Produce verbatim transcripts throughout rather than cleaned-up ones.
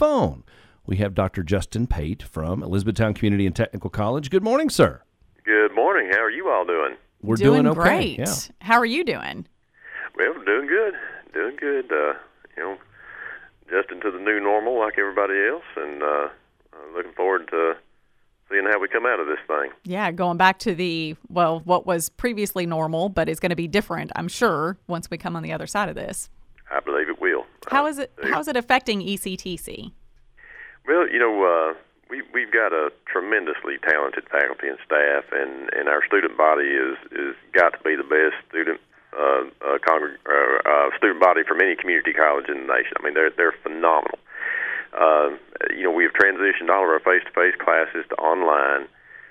phone, we have Doctor Justin Pate from Elizabethtown Community and Technical College. Good morning, sir. Good morning. How are you all doing? We're doing, doing okay. great. Yeah. How are you doing? Well, we're doing good. Doing good. Uh, you know, adjusting to the new normal like everybody else, and uh, looking forward to seeing how we come out of this thing. Yeah, going back to the, well, what was previously normal, but is going to be different, I'm sure, once we come on the other side of this. I believe it will. How is it? How is it affecting E C T C? Well, you know, uh, we, we've got a tremendously talented faculty and staff, and, and our student body is, is got to be the best student uh, uh, congreg- uh, uh, student body from any community college in the nation. I mean, they're they're phenomenal. Uh, you know, we have transitioned all of our face-to-face classes to online,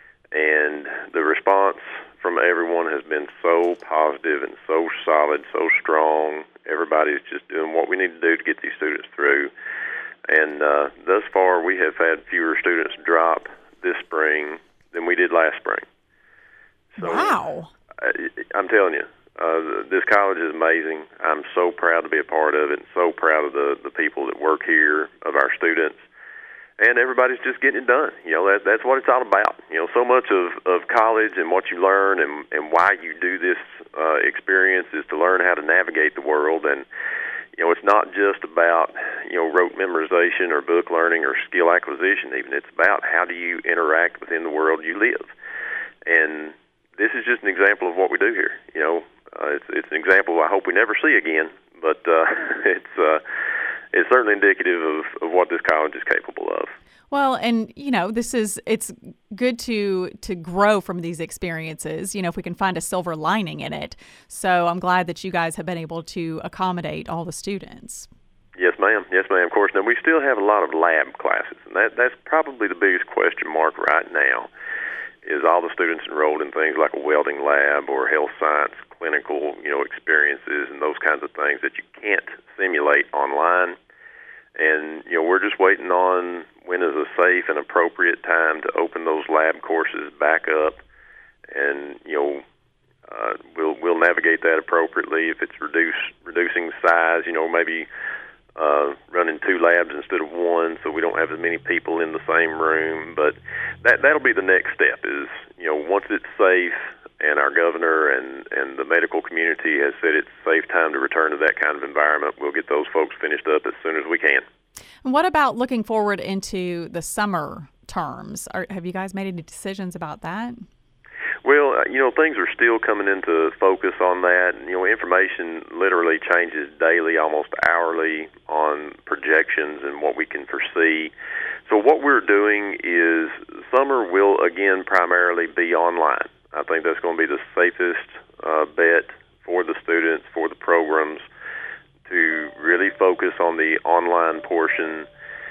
and the response from everyone has been so positive and so solid, so strong. Everybody's just doing what we need to do to get these students through. And uh, thus far, we have had fewer students drop this spring than we did last spring. So, wow. I, I'm telling you, uh, this college is amazing. I'm so proud to be a part of it, and so proud of the, the people that work here, of our students. And everybody's just getting it done. You know, that, that's what it's all about. You know, so much of, of college and what you learn and, and why you do this uh, experience is to learn how to navigate the world. And, you know, it's not just about, you know, rote memorization or book learning or skill acquisition even. It's about how do you interact within the world you live. And this is just an example of what we do here. You know, uh, it's, it's an example I hope we never see again, but uh, it's... Uh, It's certainly indicative of, of what this college is capable of. Well, and, you know, this is, it's good to to grow from these experiences, you know, if we can find a silver lining in it. So I'm glad that you guys have been able to accommodate all the students. Yes, ma'am. Yes, ma'am. Of course. Now, we still have a lot of lab classes, and that that's probably the biggest question mark right now, is all the students enrolled in things like a welding lab or health science clinical, you know, experiences and those kinds of things that you can't simulate online. And, you know, we're just waiting on when is a safe and appropriate time to open those lab courses back up. And, you know, uh, we'll we'll navigate that appropriately. If it's reduce, reducing size, you know, maybe uh, running two labs instead of one so we don't have as many people in the same room. But that, that'll be the next step is, you know, once it's safe and our governor and, and the medical community has said it's a safe time to return to that kind of environment, we'll get those folks finished up as soon as we can. And what about looking forward into the summer terms? Are, have you guys made any decisions about that? Well, you know, things are still coming into focus on that. You know, information literally changes daily, almost hourly, on projections and what we can foresee. So what we're doing is summer will, again, primarily be online. I think that's going to be the safest uh, bet for the students, for the programs, to really focus on the online portion.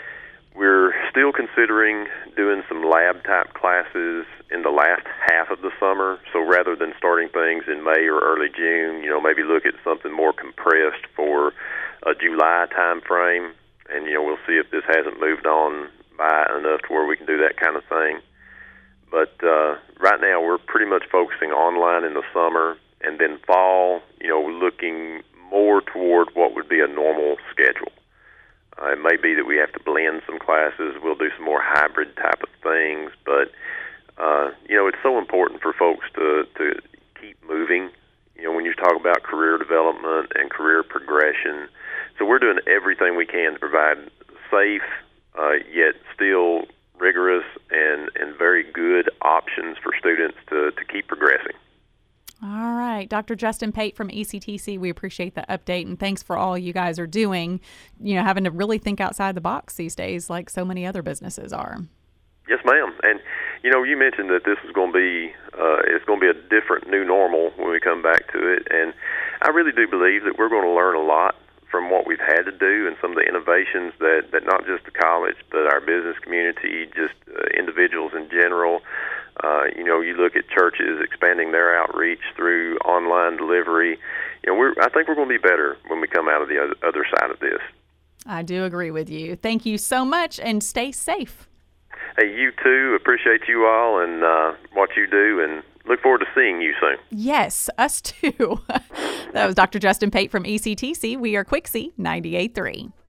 We're still considering doing some lab-type classes in the last half of the summer. So rather than starting things in May or early June, you know, maybe look at something more compressed for a July time frame. And, you know, we'll see if this hasn't moved on by enough to where we can do that kind of thing. But uh, right now we're pretty much focusing online in the summer, and then fall, you know, looking more toward what would be a normal schedule. Uh, it may be that we have to blend some classes. We'll do some more hybrid type of things. But, uh, you know, it's so important for folks to, to keep moving, you know, when you talk about career development and career progression. So we're doing everything we can to provide safe, uh, yet still rigorous and, and very good options for students to, to keep progressing. All right. Doctor Justin Pate from E C T C, we appreciate the update, and thanks for all you guys are doing, you know, having to really think outside the box these days like so many other businesses are. Yes, ma'am. And, you know, you mentioned that this is going to be, uh, it's going to be a different new normal when we come back to it. And I really do believe that we're going to learn a lot from what we've had to do and some of the innovations that, that not just the college, but our business community, just uh, individuals in general. Uh, you know, you look at churches expanding their outreach through online delivery. You know, we're, I think we're going to be better when we come out of the other, other side of this. I do agree with you. Thank you so much, and stay safe. Hey, you too. Appreciate you all and uh, what you do, and look forward to seeing you soon. Yes, us too. That was Doctor Justin Pate from E C T C. We are Quixie ninety-eight point three.